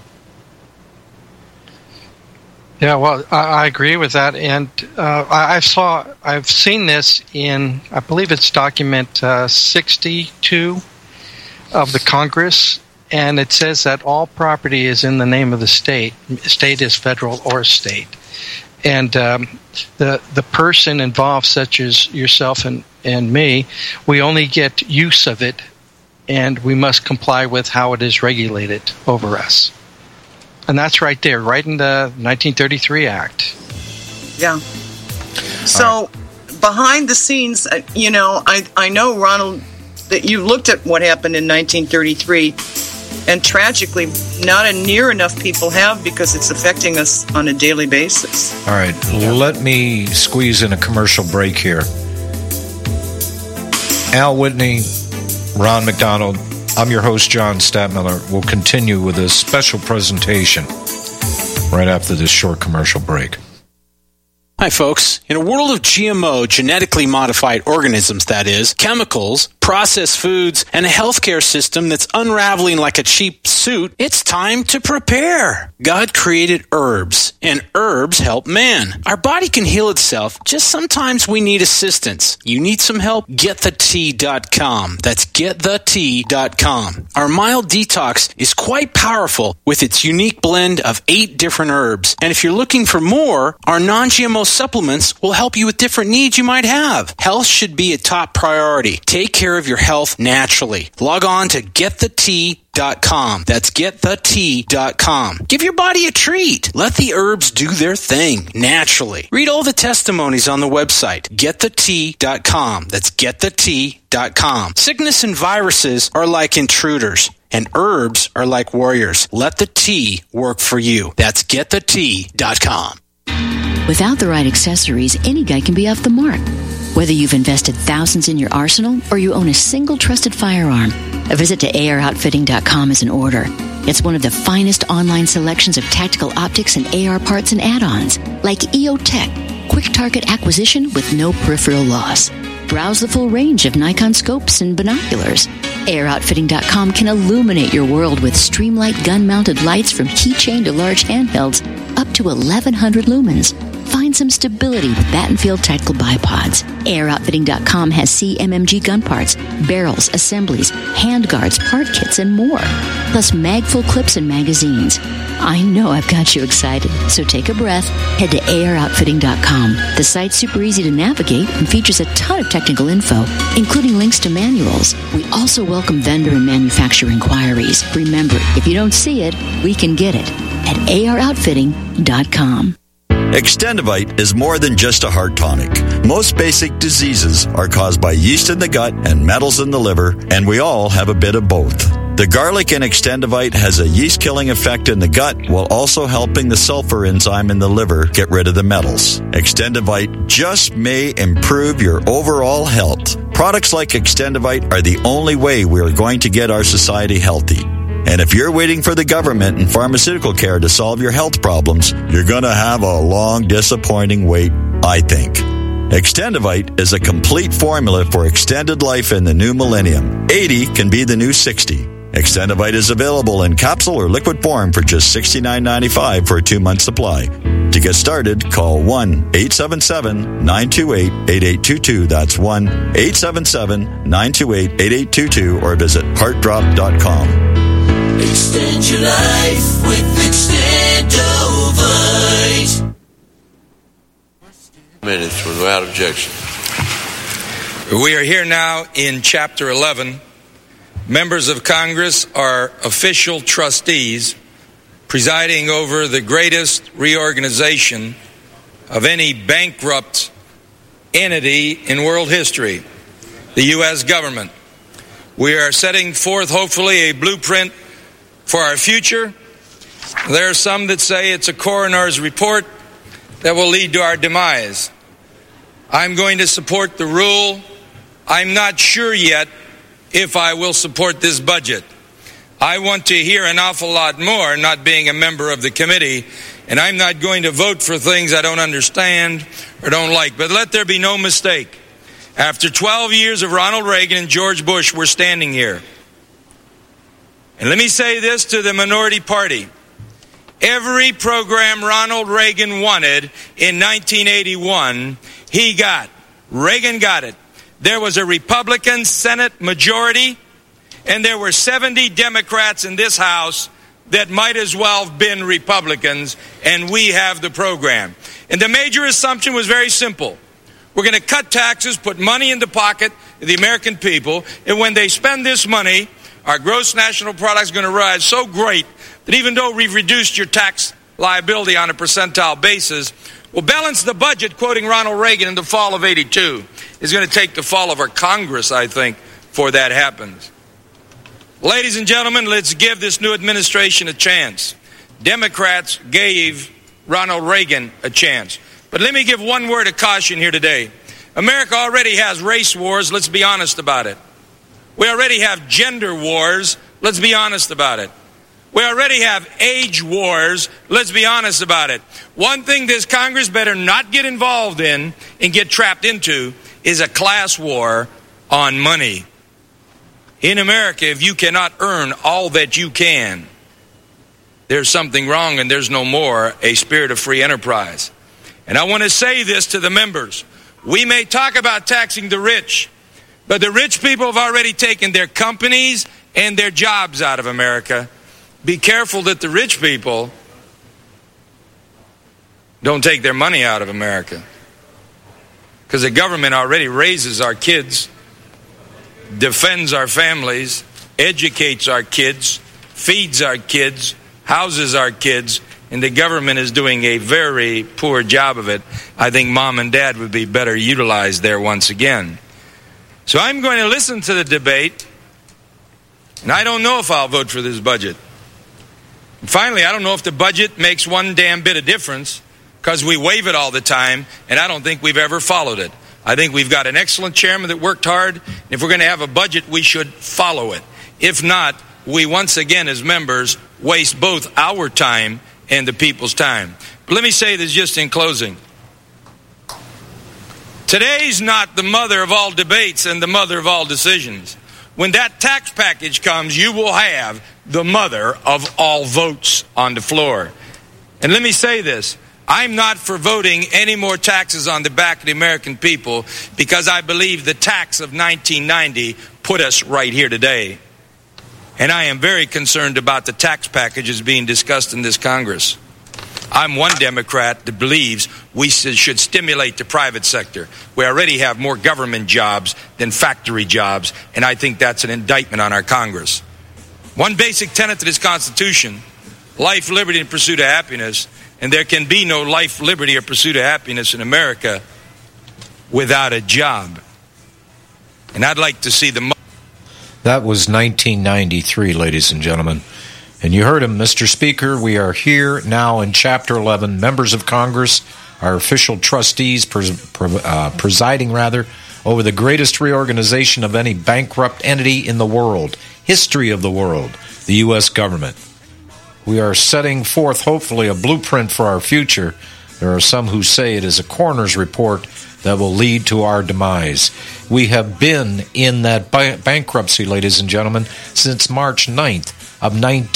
Yeah, well, I agree with that, and I've seen this in, I believe it's document 62 of the Congress, and it says that all property is in the name of the state. State is federal or state, and the person involved, such as yourself and me, we only get use of it, and we must comply with how it is regulated over us. And that's right there, right in the 1933 Act. Yeah. So, behind the scenes, I know, Ronald, that you looked at what happened in 1933, and tragically, not near enough people have, because it's affecting us on a daily basis. All right, let me squeeze in a commercial break here. Al Whitney, Ron McDonald, I'm your host, John Stadtmiller. We'll continue with a special presentation right after this short commercial break. Hi, folks. In a world of GMO, genetically modified organisms, that is, chemicals, processed foods, and a healthcare system that's unraveling like a cheap suit, it's time to prepare. God created herbs, and herbs help man. Our body can heal itself, just sometimes we need assistance. You need some help? GetTheTea.com. That's GetTheTea.com. Our mild detox is quite powerful with its unique blend of 8 different herbs. And if you're looking for more, our non-GMO supplements will help you with different needs you might have. Health should be a top priority. Take care of your health naturally. Log on to GetTheTea.com. That's GetTheTea.com. Give your body a treat. Let the herbs do their thing naturally. Read all the testimonies on the website. GetTheTea.com. That's GetTheTea.com. Sickness and viruses are like intruders, and herbs are like warriors. Let the tea work for you. That's GetTheTea.com. Without the right accessories, any guy can be off the mark. Whether you've invested thousands in your arsenal or you own a single trusted firearm, a visit to AROutfitting.com is in order. It's one of the finest online selections of tactical optics and AR parts and add-ons, like EOTech, quick target acquisition with no peripheral loss. Browse the full range of Nikon scopes and binoculars. AROutfitting.com can illuminate your world with Streamlight gun-mounted lights from keychain to large handhelds, up to 1,100 lumens. Find some stability with Battenfield tactical bipods. AirOutfitting.com has CMMG gun parts, barrels, assemblies, handguards, part kits, and more. Plus mag-full clips and magazines. I know I've got you excited, so take a breath. Head to AirOutfitting.com. The site's super easy to navigate and features a ton of technical info, including links to manuals. We also welcome vendor and manufacturer inquiries. Remember, if you don't see it, we can get it at AROutfitting.com. Extendivite is more than just a heart tonic. Most basic diseases are caused by yeast in the gut and metals in the liver, and we all have a bit of both. The garlic in Extendivite has a yeast-killing effect in the gut while also helping the sulfur enzyme in the liver get rid of the metals. Extendivite just may improve your overall health. Products like Extendivite are the only way we are going to get our society healthy. And if you're waiting for the government and pharmaceutical care to solve your health problems, you're going to have a long, disappointing wait, I think. Extendivite is a complete formula for extended life in the new millennium. 80 can be the new 60. Extendivite is available in capsule or liquid form for just $69.95 for a 2-month supply. To get started, call 1-877-928-8822. That's 1-877-928-8822 or visit heartdrop.com. Extend your life with Extendovite. Minutes without objection. We are here now in Chapter 11. Members of Congress are official trustees presiding over the greatest reorganization of any bankrupt entity in world history, the U.S. government. We are setting forth, hopefully, a blueprint for our future. There are some that say it's a coroner's report that will lead to our demise. I'm going to support the rule. I'm not sure yet if I will support this budget. I want to hear an awful lot more, not being a member of the committee, and I'm not going to vote for things I don't understand or don't like. But let there be no mistake. After 12 years of Ronald Reagan and George Bush, we're standing here. And let me say this to the minority party. Every program Ronald Reagan wanted in 1981, he got. Reagan got it. There was a Republican Senate majority, and there were 70 Democrats in this House that might as well have been Republicans, and we have the program. And the major assumption was very simple. We're going to cut taxes, put money in the pocket of the American people, and when they spend this money, our gross national product is going to rise so great that even though we've reduced your tax liability on a percentile basis, we'll balance the budget, quoting Ronald Reagan in the fall of '82. It's going to take the fall of our Congress, I think, before that happens. Ladies and gentlemen, let's give this new administration a chance. Democrats gave Ronald Reagan a chance. But let me give one word of caution here today. America already has race wars. Let's be honest about it. We already have gender wars. Let's be honest about it. We already have age wars. Let's be honest about it. One thing this Congress better not get involved in and get trapped into is a class war on money. In America, if you cannot earn all that you can, there's something wrong, and there's no more a spirit of free enterprise. And I want to say this to the members. We may talk about taxing the rich, but the rich people have already taken their companies and their jobs out of America. Be careful that the rich people don't take their money out of America, because the government already raises our kids, defends our families, educates our kids, feeds our kids, houses our kids, and the government is doing a very poor job of it. I think mom and dad would be better utilized there once again. So I'm going to listen to the debate, and I don't know if I'll vote for this budget. And finally, I don't know if the budget makes one damn bit of difference, because we wave it all the time, and I don't think we've ever followed it. I think we've got an excellent chairman that worked hard. If we're going to have a budget, we should follow it. If not, we once again as members waste both our time and the people's time. But let me say this just in closing. Today's not the mother of all debates and the mother of all decisions. When that tax package comes, you will have the mother of all votes on the floor. And let me say this. I'm not for voting any more taxes on the back of the American people, because I believe the tax of 1990 put us right here today. And I am very concerned about the tax packages being discussed in this Congress. I'm one Democrat that believes we should stimulate the private sector. We already have more government jobs than factory jobs, and I think that's an indictment on our Congress. One basic tenet to this Constitution, life, liberty, and pursuit of happiness, and there can be no life, liberty, or pursuit of happiness in America without a job. And I'd like to see the... That was 1993, ladies and gentlemen. And you heard him, Mr. Speaker. We are here now in Chapter 11. Members of Congress, our official trustees presiding over the greatest reorganization of any bankrupt entity in the world, history of the world, the U.S. government. We are setting forth, hopefully, a blueprint for our future. There are some who say it is a coroner's report that will lead to our demise. We have been in that bankruptcy, ladies and gentlemen, since March 9th of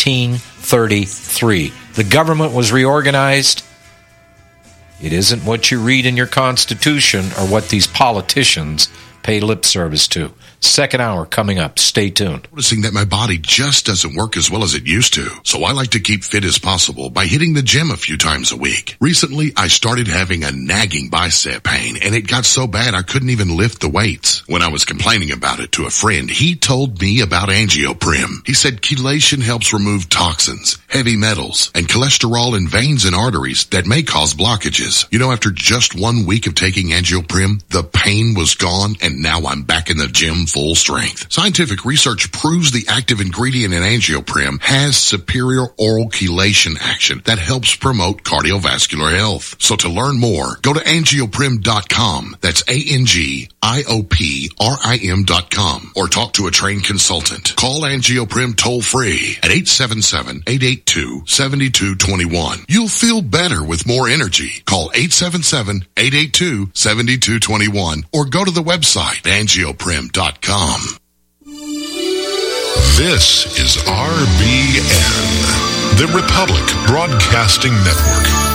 1933. The government was reorganized. It isn't what you read in your Constitution or what these politicians pay lip service to. Second hour coming up. Stay tuned. Noticing that my body just doesn't work as well as it used to, so I like to keep fit as possible by hitting the gym a few times a week. Recently, I started having a nagging bicep pain, and it got so bad I couldn't even lift the weights. When I was complaining about it to a friend, he told me about Angioprim. He said chelation helps remove toxins, heavy metals, and cholesterol in veins and arteries that may cause blockages. You know, after just 1 week of taking Angioprim, the pain was gone and and now I'm back in the gym full strength. Scientific research proves the active ingredient in Angioprim has superior oral chelation action that helps promote cardiovascular health. So to learn more, go to angioprim.com. That's ANGIOPRIM.com, or talk to a trained consultant. Call Angioprim toll free at 877-882-7221. You'll feel better with more energy. Call 877-882-7221 or go to the website angioprim.com. This is RBN, the Republic Broadcasting Network.